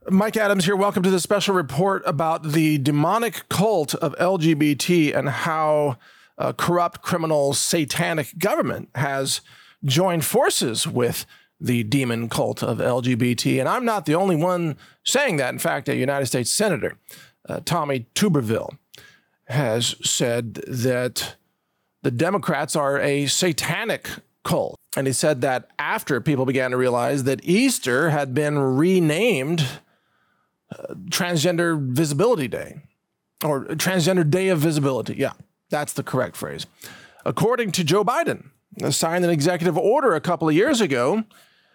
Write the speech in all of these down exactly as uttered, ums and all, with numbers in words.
Mike Adams here. Welcome to the special report about the demonic cult of L G B T and how a corrupt, criminal, satanic government has joined forces with the demon cult of L G B T. And I'm not the only one saying that. In fact, a United States Senator, uh, Tommy Tuberville, has said that the Democrats are a satanic cult. And he said that after people began to realize that Easter had been renamed uh, Transgender Visibility Day, or Transgender Day of Visibility. Yeah, that's the correct phrase. According to Joe Biden, he signed an executive order a couple of years ago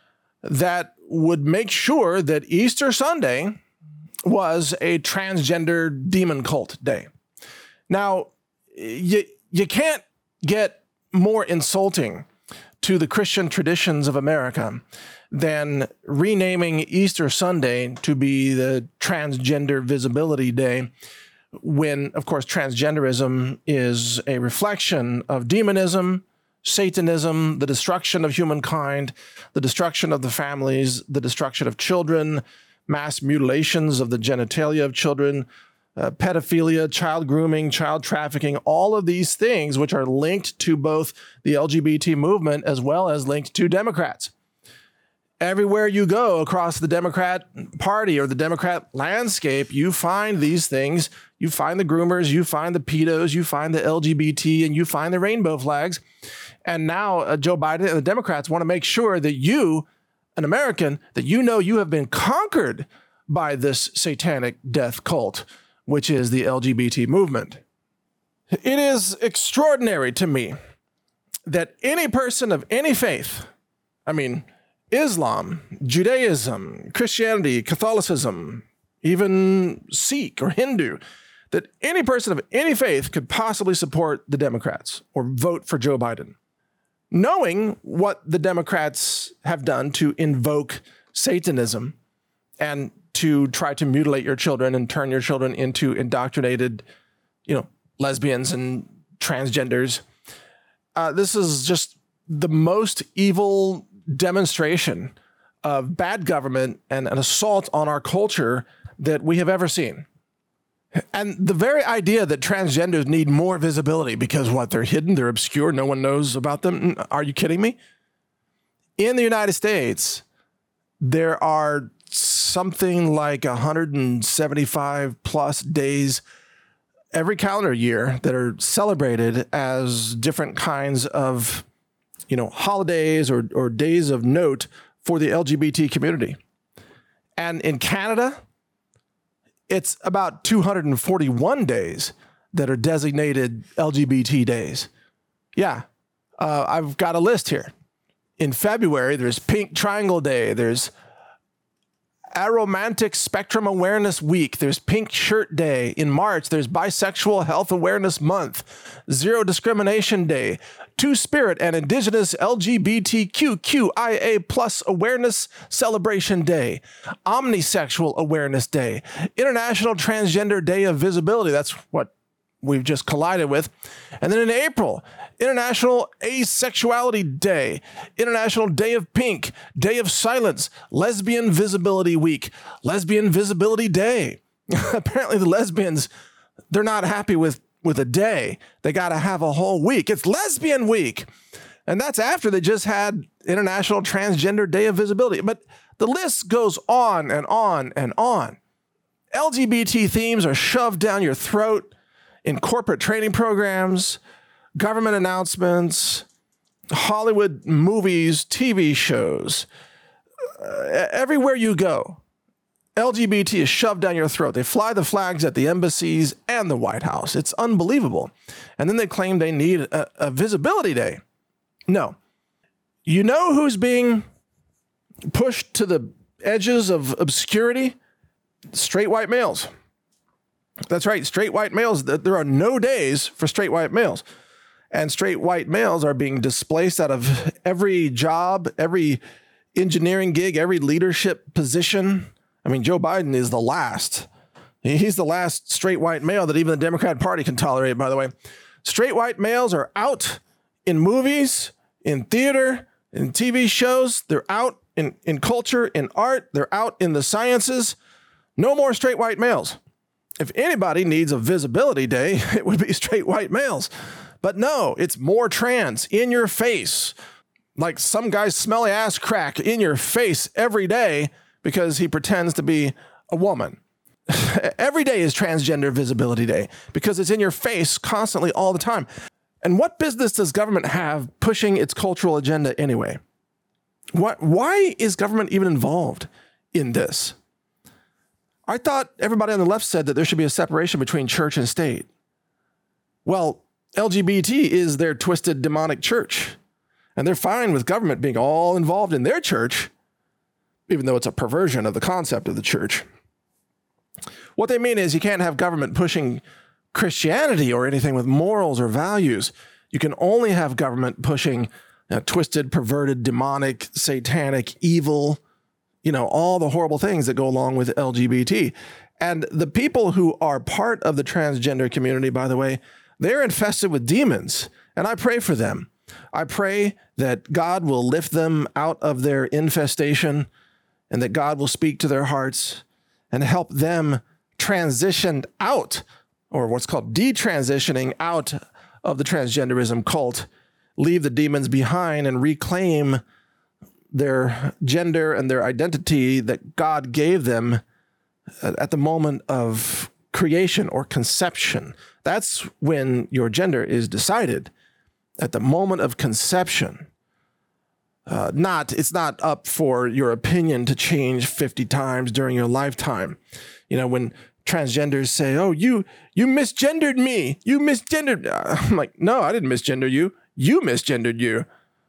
that would make sure that Easter Sunday was a transgender demon cult day. Now, you, you can't get more insulting to the Christian traditions of America than renaming Easter Sunday to be the Transgender Visibility Day, when, of course, transgenderism is a reflection of demonism, Satanism, the destruction of humankind, the destruction of the families, the destruction of children, mass mutilations of the genitalia of children, uh, pedophilia, child grooming, child trafficking, all of these things which are linked to both the L G B T movement as well as linked to Democrats. Everywhere you go across the Democrat Party or the Democrat landscape, you find these things. You find the groomers, you find the pedos, you find the L G B T, and you find the rainbow flags. And now uh, Joe Biden and the Democrats want to make sure that you, an American, that you know you have been conquered by this satanic death cult, which is the L G B T movement. It is extraordinary to me that any person of any faith, I mean, Islam, Judaism, Christianity, Catholicism, even Sikh or Hindu, that any person of any faith could possibly support the Democrats or vote for Joe Biden, knowing what the Democrats have done to invoke Satanism and to try to mutilate your children and turn your children into indoctrinated, you know, lesbians and transgenders. Uh, this is just the most evil demonstration of bad government and an assault on our culture that we have ever seen. And the very idea that transgenders need more visibility because what, they're hidden, they're obscure, no one knows about them. Are you kidding me? In the United States, there are something like one hundred seventy-five plus days every calendar year that are celebrated as different kinds of, you know, holidays or, or days of note for the L G B T community. And in Canada, it's about two hundred forty-one days that are designated L G B T days. Yeah, uh, I've got a list here. In February, there's Pink Triangle Day. There's Aromantic Spectrum Awareness Week. There's Pink Shirt Day. In March, there's Bisexual Health Awareness Month, Zero Discrimination Day, Two-Spirit and Indigenous L G B T Q Q I A plus Awareness Celebration Day, Omnisexual Awareness Day, International Transgender Day of Visibility. That's what we've just collided with. And then in April, International Asexuality Day, International Day of Pink, Day of Silence, Lesbian Visibility Week, Lesbian Visibility Day. Apparently the lesbians, they're not happy with, with a day. They got to have a whole week. It's Lesbian Week. And that's after they just had International Transgender Day of Visibility. But the list goes on and on and on. L G B T themes are shoved down your throat in corporate training programs, government announcements, Hollywood movies, T V shows. Uh, everywhere you go, L G B T is shoved down your throat. They fly the flags at the embassies and the White House. It's unbelievable. And then they claim they need a, a visibility day. No. You know who's being pushed to the edges of obscurity? Straight white males. That's right, straight white males. There are no days for straight white males. And straight white males are being displaced out of every job, every engineering gig, every leadership position. I mean, Joe Biden is the last. He's the last straight white male that even the Democrat Party can tolerate, by the way. Straight white males are out in movies, in theater, in T V shows. They're out in, in culture, in art. They're out in the sciences. No more straight white males. If anybody needs a visibility day, it would be straight white males. But no, it's more trans in your face, like some guy's smelly ass crack in your face every day because he pretends to be a woman. Every day is Transgender Visibility Day because it's in your face constantly all the time. And what business does government have pushing its cultural agenda anyway? What, why is government even involved in this? I thought everybody on the left said that there should be a separation between church and state. Well, L G B T is their twisted demonic church, and they're fine with government being all involved in their church, even though it's a perversion of the concept of the church. What they mean is you can't have government pushing Christianity or anything with morals or values. You can only have government pushing uh, twisted, perverted, demonic, satanic, evil, you know, all the horrible things that go along with L G B T. And the people who are part of the transgender community, by the way, they're infested with demons, and I pray for them. I pray that God will lift them out of their infestation and that God will speak to their hearts and help them transition out, or what's called detransitioning out of the transgenderism cult, leave the demons behind and reclaim their gender and their identity that God gave them at the moment of creation or conception. That's when your gender is decided, at the moment of conception. Uh, not, it's not up for your opinion to change fifty times during your lifetime. You know, when transgenders say, oh, you, you misgendered me, you misgendered. I'm like, no, I didn't misgender you. You misgendered you.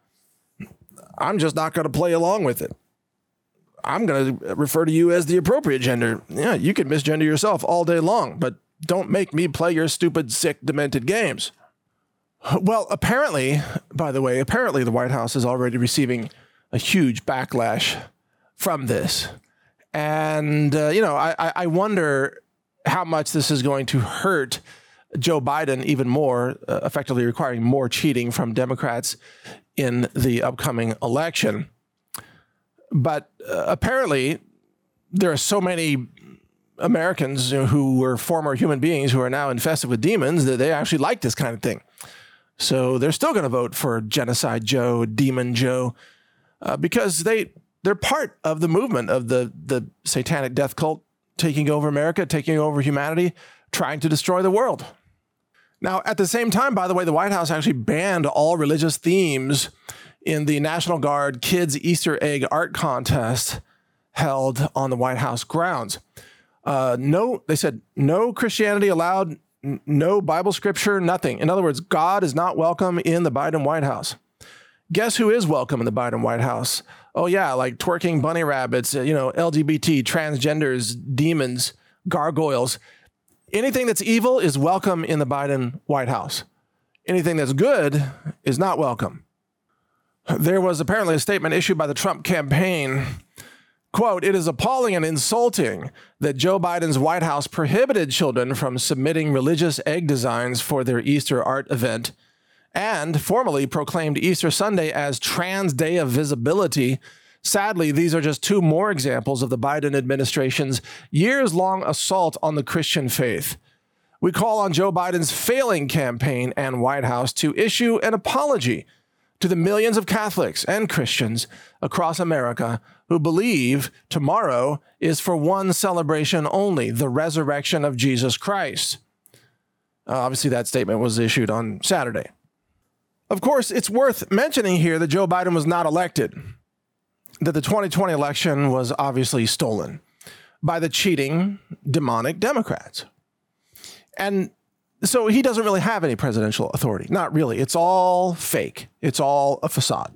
I'm just not going to play along with it. I'm going to refer to you as the appropriate gender. Yeah, you can misgender yourself all day long, but don't make me play your stupid, sick, demented games. Well, apparently, by the way, apparently the White House is already receiving a huge backlash from this. And, uh, you know, I, I wonder how much this is going to hurt Joe Biden even more, uh, effectively requiring more cheating from Democrats in the upcoming election. But uh, apparently there are so many Americans who were former human beings who are now infested with demons that they actually like this kind of thing. So they're still going to vote for Genocide Joe, Demon Joe, uh, because they, they're part of the movement of the, the satanic death cult taking over America, taking over humanity, trying to destroy the world. Now, at the same time, by the way, the White House actually banned all religious themes in the National Guard Kids Easter Egg Art Contest held on the White House grounds. Uh, no, they said no Christianity allowed, n- no Bible scripture, nothing. In other words, God is not welcome in the Biden White House. Guess who is welcome in the Biden White House? Oh yeah, like twerking bunny rabbits, you know, L G B T, transgenders, demons, gargoyles. Anything that's evil is welcome in the Biden White House. Anything that's good is not welcome. There was apparently a statement issued by the Trump campaign. Quote, it is appalling and insulting that Joe Biden's White House prohibited children from submitting religious egg designs for their Easter art event and formally proclaimed Easter Sunday as Trans Day of Visibility. Sadly, these are just two more examples of the Biden administration's years-long assault on the Christian faith. We call on Joe Biden's failing campaign and White House to issue an apology to the millions of Catholics and Christians across America who believe tomorrow is for one celebration only, the resurrection of Jesus Christ. Uh, obviously, that statement was issued on Saturday. Of course, it's worth mentioning here that Joe Biden was not elected, that the twenty twenty election was obviously stolen by the cheating, demonic Democrats. And so he doesn't really have any presidential authority. Not really. It's all fake. It's all a facade.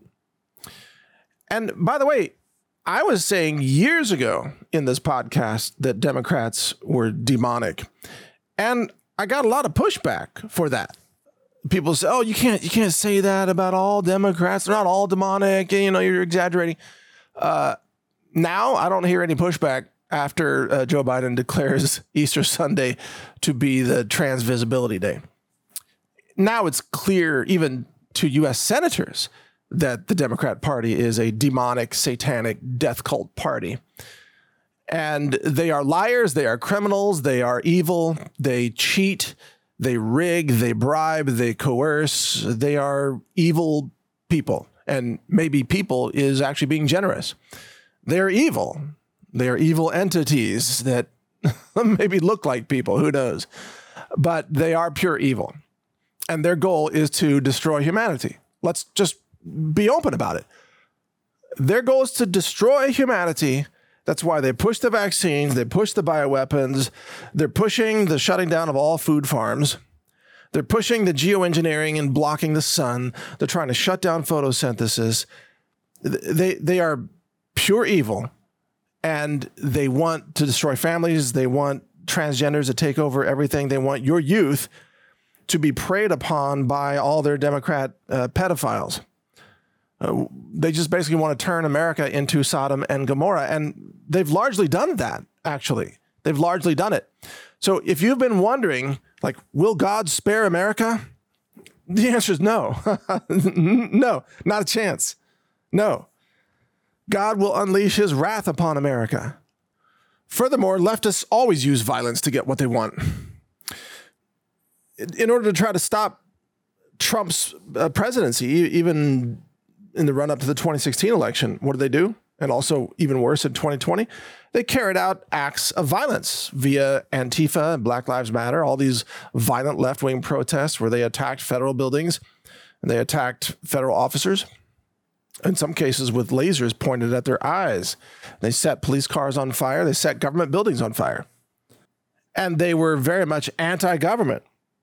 And by the way, I was saying years ago in this podcast that Democrats were demonic. And I got a lot of pushback for that. People say, oh, you can't, you can't say that about all Democrats. They're not all demonic. You know, you're exaggerating. Uh, now I don't hear any pushback after uh, Joe Biden declares Easter Sunday to be the Trans Visibility Day. Now it's clear even to U S senators that the Democrat Party is a demonic, satanic death cult party. And they are liars, they are criminals, they are evil, they cheat, they rig, they bribe, they coerce, they are evil people. And maybe people is actually being generous. They're evil. They are evil entities that maybe look like people, who knows? But they are pure evil. And their goal is to destroy humanity. Let's just be open about it. Their goal is to destroy humanity. That's why they push the vaccines, they push the bioweapons, they're pushing the shutting down of all food farms, they're pushing the geoengineering and blocking the sun, they're trying to shut down photosynthesis. They, they are pure evil, and they want to destroy families, they want transgenders to take over everything, they want your youth to be preyed upon by all their Democrat uh, pedophiles. Uh, they just basically want to turn America into Sodom and Gomorrah. And they've largely done that, actually. They've largely done it. So if you've been wondering, like, will God spare America? The answer is no. No, not a chance. No. God will unleash his wrath upon America. Furthermore, leftists always use violence to get what they want. In order to try to stop Trump's uh, presidency, even in the run-up to the twenty sixteen election, what did they do? And also, even worse, in twenty twenty, they carried out acts of violence via Antifa and Black Lives Matter, all these violent left-wing protests where they attacked federal buildings and they attacked federal officers, in some cases with lasers pointed at their eyes. They set police cars on fire. They set government buildings on fire. And they were very much anti-government.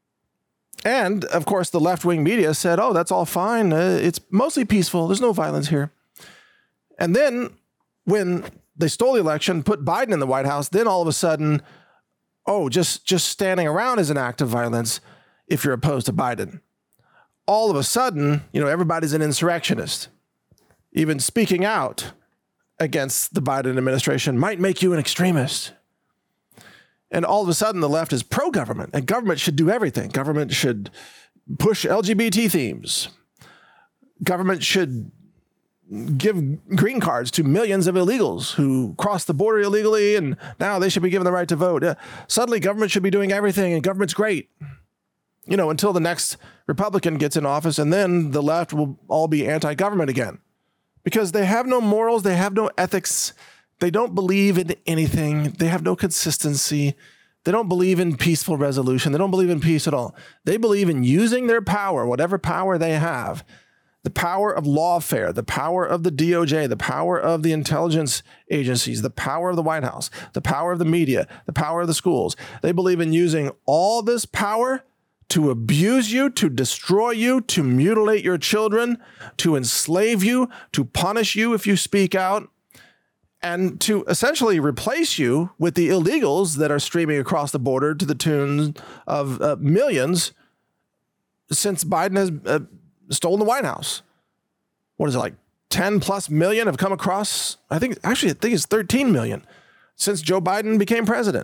And, of course, the left-wing media said, oh, that's all fine. Uh, it's mostly peaceful. There's no violence here. And then when they stole the election, put Biden in the White House, then all of a sudden, oh, just, just standing around is an act of violence if you're opposed to Biden. All of a sudden, you know, everybody's an insurrectionist. Even speaking out against the Biden administration might make you an extremist. And all of a sudden, the left is pro-government, and government should do everything. Government should push L G B T themes. Government should give green cards to millions of illegals who cross the border illegally, and now they should be given the right to vote. Yeah. Suddenly, government should be doing everything, and government's great. You know, until the next Republican gets in office, and then the left will all be anti-government again. Because they have no morals, they have no ethics, they don't believe in anything. They have no consistency. They don't believe in peaceful resolution. They don't believe in peace at all. They believe in using their power, whatever power they have, the power of lawfare, the power of the D O J, the power of the intelligence agencies, the power of the White House, the power of the media, the power of the schools. They believe in using all this power to abuse you, to destroy you, to mutilate your children, to enslave you, to punish you if you speak out, and to essentially replace you with the illegals that are streaming across the border to the tune of uh, millions since Biden has uh, stolen the White House. What is it, like ten plus million have come across? I think, actually, I think it's thirteen million since Joe Biden became president.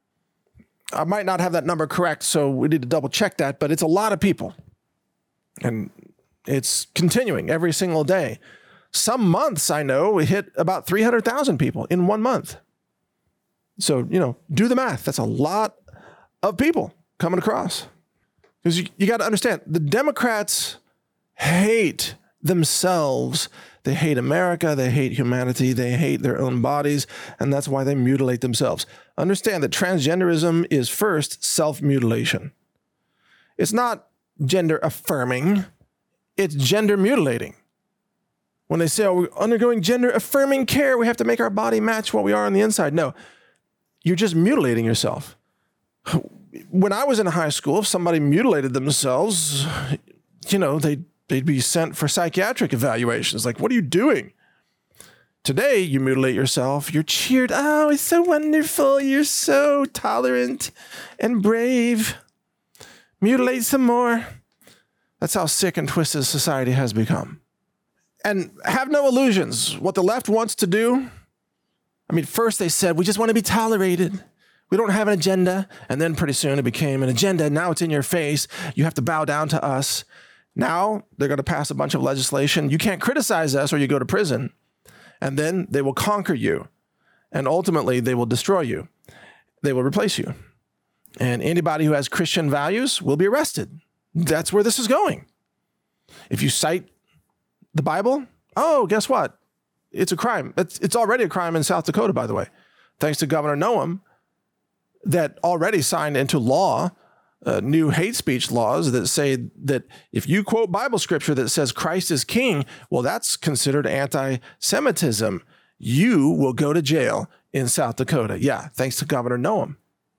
I might not have that number correct, so we need to double check that, but it's a lot of people. And it's continuing every single day. Some months, I know, we hit about three hundred thousand people in one month. So, you know, do the math. That's a lot of people coming across. Because you, you got to understand, the Democrats hate themselves. They hate America. They hate humanity. They hate their own bodies. And that's why they mutilate themselves. Understand that transgenderism is first self-mutilation. It's not gender affirming. It's gender mutilating. When they say, oh, we're undergoing gender affirming care, we have to make our body match what we are on the inside. No, you're just mutilating yourself. When I was in high school, if somebody mutilated themselves, you know, they'd, they'd be sent for psychiatric evaluations. Like, what are you doing? Today, you mutilate yourself. You're cheered. Oh, it's so wonderful. You're so tolerant and brave. Mutilate some more. That's how sick and twisted society has become. And have no illusions. What the left wants to do, I mean, first they said, we just want to be tolerated. We don't have an agenda. And then pretty soon it became an agenda. Now it's in your face. You have to bow down to us. Now they're going to pass a bunch of legislation. You can't criticize us or you go to prison. And then they will conquer you. and ultimately they will destroy you. They will replace you. And anybody who has Christian values will be arrested. That's where this is going. If you cite the Bible, oh, guess what? It's a crime. It's, it's already a crime in South Dakota, by the way, thanks to Governor Noem, that already signed into law uh, new hate speech laws that say that if you quote Bible scripture that says Christ is king, well, that's considered anti-Semitism. You will go to jail in South Dakota. Yeah, thanks to Governor Noem.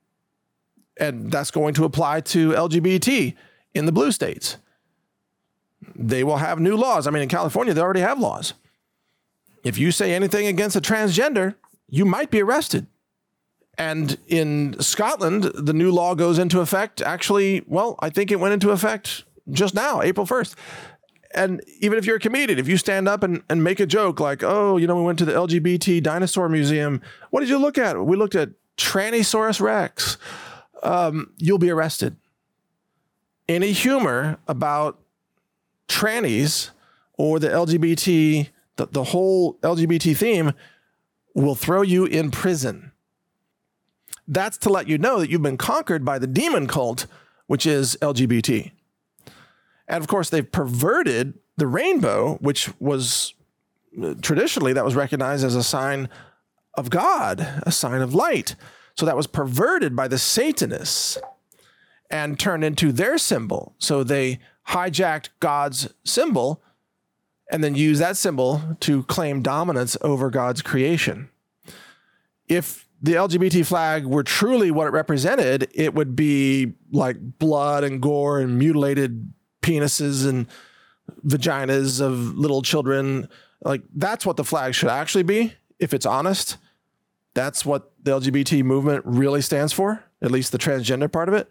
And that's going to apply to L G B T in the blue states. They will have new laws. I mean, in California, they already have laws. If you say anything against a transgender, you might be arrested. And in Scotland, the new law goes into effect. Actually, well, I think it went into effect just now, April first. And even if you're a comedian, if you stand up and, and make a joke like, oh, you know, we went to the L G B T dinosaur museum. What did you look at? We looked at Tyrannosaurus Rex. Um, you'll be arrested. Any humor about trannies or the L G B T, the, the whole L G B T theme will throw you in prison. That's to let you know that you've been conquered by the demon cult, which is L G B T. And of course, they've perverted the rainbow, which was traditionally that was recognized as a sign of God, a sign of light. So that was perverted by the Satanists and turned into their symbol. So they hijacked God's symbol and then used that symbol to claim dominance over God's creation. If the L G B T flag were truly what it represented, it would be like blood and gore and mutilated penises and vaginas of little children. Like, that's what the flag should actually be, if it's honest. That's what the L G B T movement really stands for, at least the transgender part of it.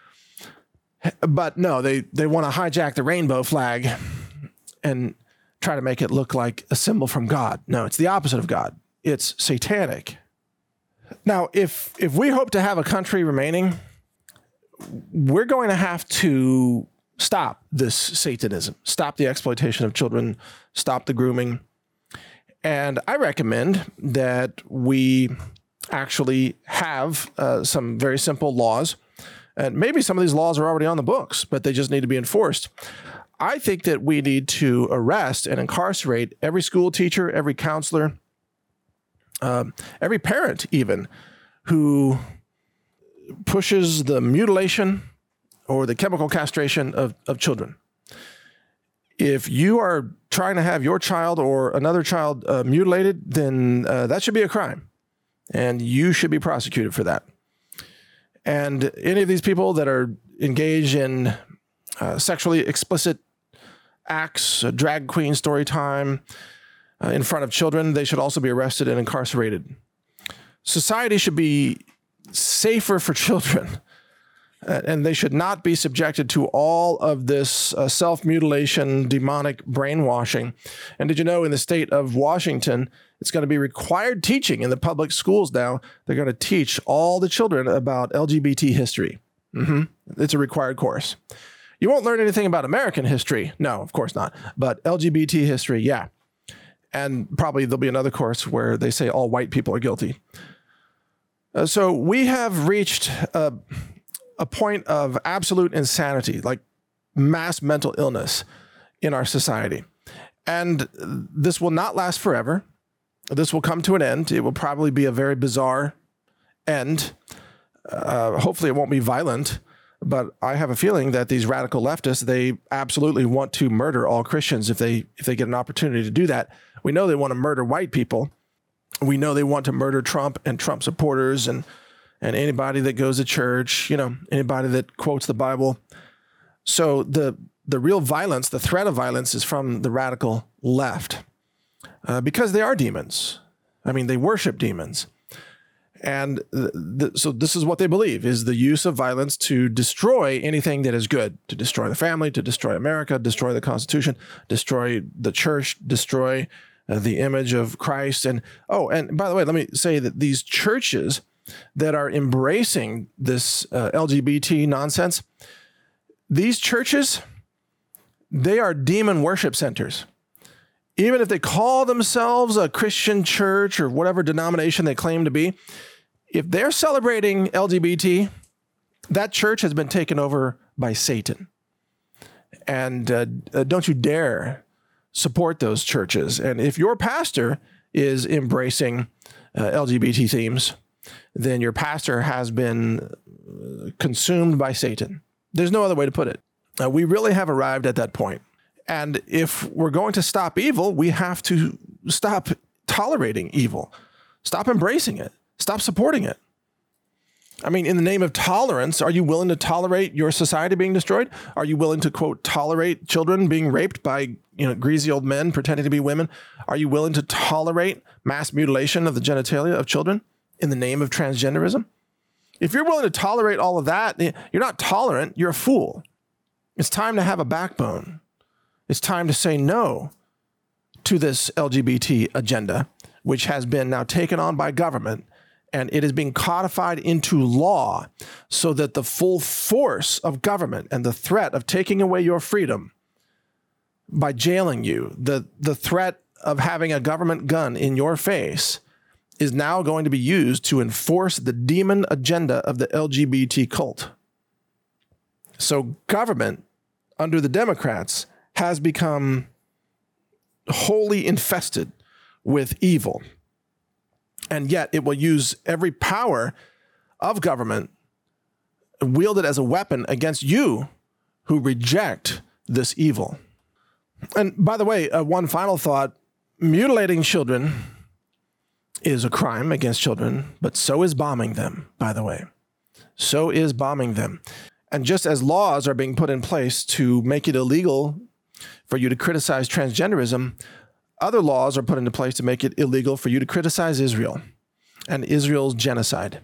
But no, they, they want to hijack the rainbow flag and try to make it look like a symbol from God. No, it's the opposite of God. It's satanic. Now, if if we hope to have a country remaining, we're going to have to stop this Satanism, stop the exploitation of children, stop the grooming. And I recommend that we actually have uh, some very simple laws. And maybe some of these laws are already on the books, but they just need to be enforced. I think that we need to arrest and incarcerate every school teacher, every counselor, uh, every parent even, who pushes the mutilation or the chemical castration of, of children. If you are trying to have your child or another child uh, mutilated, then uh, that should be a crime, and you should be prosecuted for that. And any of these people that are engaged in uh, sexually explicit acts, uh, drag queen story time uh, in front of children, they should also be arrested and incarcerated. Society should be safer for children, uh, and they should not be subjected to all of this uh, self-mutilation, demonic brainwashing. And did you know in the state of Washington, it's going to be required teaching in the public schools now. They're going to teach all the children about L G B T history. Mm-hmm. It's a required course. You won't learn anything about American history. No, of course not. But L G B T history, yeah. And probably there'll be another course where they say all white people are guilty. Uh, so we have reached a, a point of absolute insanity, like mass mental illness in our society. And this will not last forever. This will come to an end. It will probably be a very bizarre end. Uh, hopefully it won't be violent, but I have a feeling that these radical leftists, they absolutely want to murder all Christians if they if they get an opportunity to do that. We know they want to murder white people. We know they want to murder Trump and Trump supporters and and anybody that goes to church, you know, anybody that quotes the Bible. So the the real violence, the threat of violence is from the radical left. Uh, because they are demons. I mean, they worship demons. And th- th- so this is what they believe, is the use of violence to destroy anything that is good, to destroy the family, to destroy America, destroy the Constitution, destroy the church, destroy uh, the image of Christ. And, oh, and by the way, let me say that these churches that are embracing this uh, L G B T nonsense, these churches, they are demon worship centers. even if they call themselves a Christian church or whatever denomination they claim to be, if they're celebrating L G B T, that church has been taken over by Satan. And uh, uh, don't you dare support those churches. And if your pastor is embracing uh, L G B T themes, then your pastor has been consumed by Satan. There's no other way to put it. Uh, we really have arrived at that point. And if we're going to stop evil, we have to stop tolerating evil, stop embracing it, stop supporting it. I mean, in the name of tolerance, are you willing to tolerate your society being destroyed? Are you willing to, quote, tolerate children being raped by, you know, greasy old men pretending to be women? Are you willing to tolerate mass mutilation of the genitalia of children in the name of transgenderism? If you're willing to tolerate all of that, you're not tolerant, you're a fool. It's time to have a backbone. It's time to say no to this L G B T agenda, which has been now taken on by government, and it is being codified into law so that the full force of government and the threat of taking away your freedom by jailing you, the, the threat of having a government gun in your face is now going to be used to enforce the demon agenda of the L G B T cult. So government, under the Democrats, has become wholly infested with evil. And yet it will use every power of government, wield it as a weapon against you who reject this evil. And by the way, uh, one final thought, mutilating children is a crime against children, but so is bombing them, by the way. So is bombing them. And just as laws are being put in place to make it illegal for you to criticize transgenderism, other laws are put into place to make it illegal for you to criticize Israel and Israel's genocide.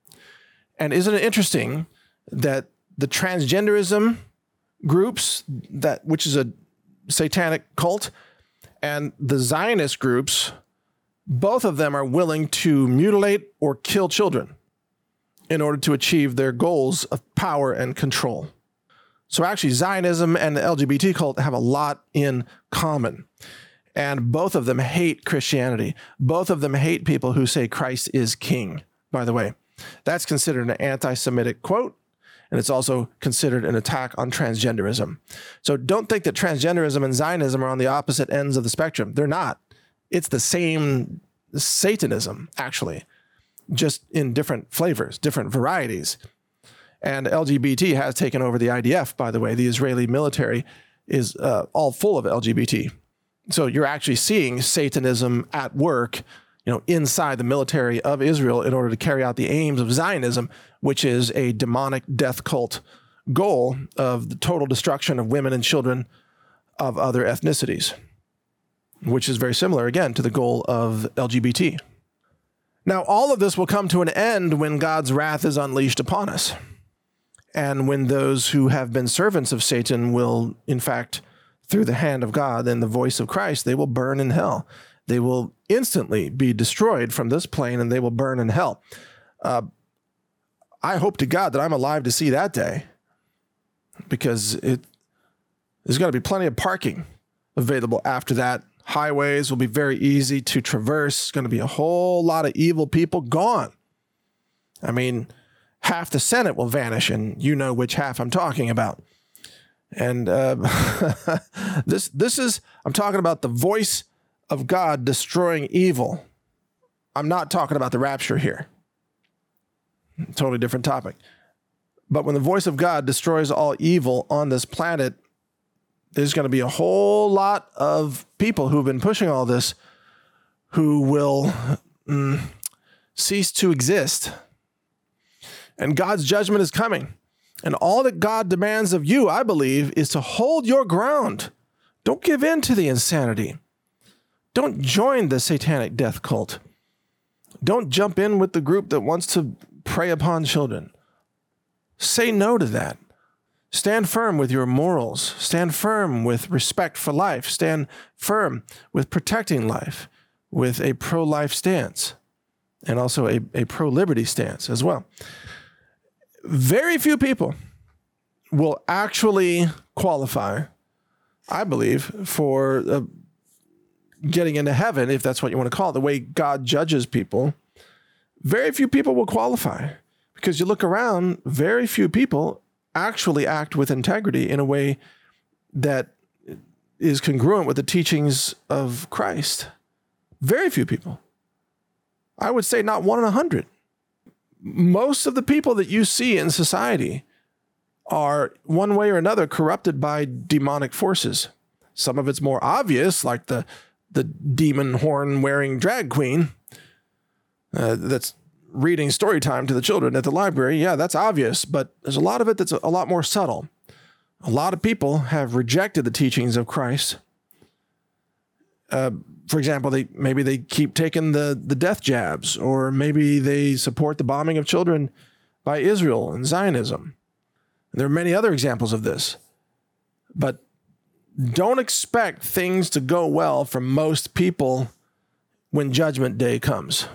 And isn't it interesting that the transgenderism groups, that which is a satanic cult, and the Zionist groups, both of them are willing to mutilate or kill children in order to achieve their goals of power and control. So actually, Zionism and the L G B T cult have a lot in common. And both of them hate Christianity. Both of them hate people who say Christ is king, by the way. That's considered an anti-Semitic quote, and it's also considered an attack on transgenderism. So don't think that transgenderism and Zionism are on the opposite ends of the spectrum. They're not. It's the same Satanism, actually, just in different flavors, different varieties. And L G B T has taken over the I D F, by the way. The Israeli military is uh, all full of L G B T. So you're actually seeing Satanism at work, you know, inside the military of Israel in order to carry out the aims of Zionism, which is a demonic death cult goal of the total destruction of women and children of other ethnicities, which is very similar, again, to the goal of L G B T. Now, all of this will come to an end when God's wrath is unleashed upon us, and when those who have been servants of Satan will, in fact, through the hand of God and the voice of Christ, they will burn in hell. They will instantly be destroyed from this plane, and they will burn in hell. Uh, I hope to God that I'm alive to see that day, because it there's going to be plenty of parking available after that. Highways will be very easy to traverse. It's going to be a whole lot of evil people gone. I mean, half the Senate will vanish, and you know which half I'm talking about. And uh, this this is, I'm talking about the voice of God destroying evil. I'm not talking about the rapture here. Totally different topic. But when the voice of God destroys all evil on this planet, there's going to be a whole lot of people who've been pushing all this who will mm, cease to exist. And God's judgment is coming. And all that God demands of you, I believe, is to hold your ground. Don't give in to the insanity. Don't join the satanic death cult. Don't jump in with the group that wants to prey upon children. Say no to that. Stand firm with your morals. Stand firm with respect for life. Stand firm with protecting life, with a pro-life stance, and also a, a pro-liberty stance as well. Very few people will actually qualify, I believe, for uh, getting into heaven, if that's what you want to call it, the way God judges people, very few people will qualify. Because you look around, very few people actually act with integrity in a way that is congruent with the teachings of Christ. Very few people. I would say not one in a hundred. Most of the people that you see in society are one way or another corrupted by demonic forces. Some of it's more obvious, like the, the demon horn wearing drag queen uh, that's reading story time to the children at the library. Yeah, that's obvious, but there's a lot of it that's a lot more subtle. A lot of people have rejected the teachings of Christ. Uh, for example, they maybe they keep taking the, the death jabs, or maybe they support the bombing of children by Israel and Zionism. And there are many other examples of this. But don't expect things to go well for most people when Judgment Day comes.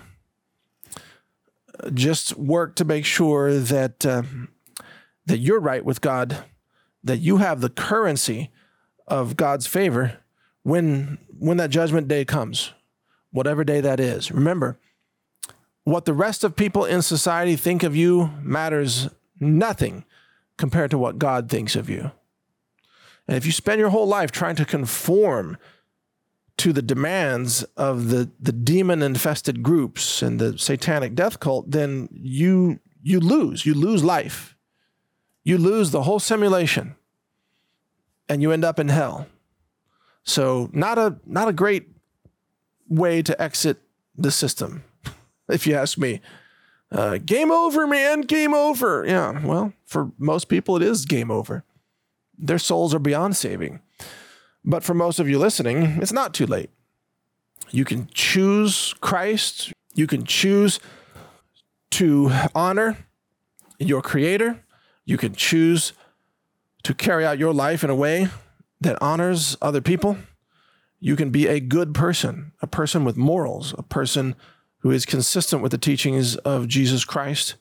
Just work to make sure that uh, that you're right with God, that you have the currency of God's favor when when that judgment day comes, whatever day that is. Remember, what the rest of people in society think of you matters nothing compared to what God thinks of you. And if you spend your whole life trying to conform to the demands of the, the demon-infested groups and the satanic death cult, then you you lose. You lose life. You lose the whole simulation, and you end up in hell. So not a not a great way to exit the system, if you ask me. Uh, game over, man. Game over. Yeah, well, for most people, it is game over. Their souls are beyond saving. But for most of you listening, it's not too late. You can choose Christ. You can choose to honor your Creator. You can choose to carry out your life in a way that honors other people. You can be a good person, a person with morals, a person who is consistent with the teachings of Jesus Christ,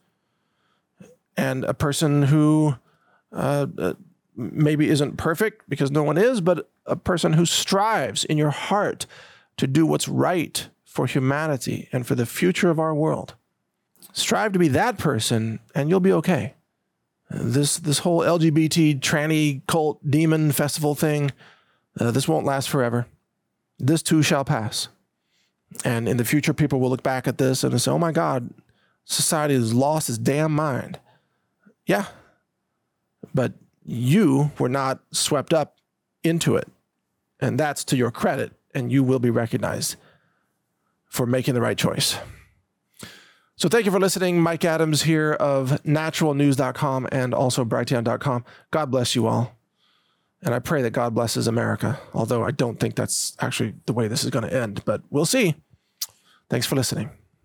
and a person who uh, uh, maybe isn't perfect, because no one is, but a person who strives in your heart to do what's right for humanity and for the future of our world. Strive to be that person, and you'll be okay. This this whole L G B T, tranny, cult, demon festival thing, uh, this won't last forever. This too shall pass. And in the future, people will look back at this and say, oh my God, society has lost its damn mind. Yeah, but you were not swept up into it. And that's to your credit, and you will be recognized for making the right choice. So thank you for listening. Mike Adams here of natural news dot com and also brighteon dot com. God bless you all. And I pray that God blesses America, although I don't think that's actually the way this is going to end, but we'll see. Thanks for listening.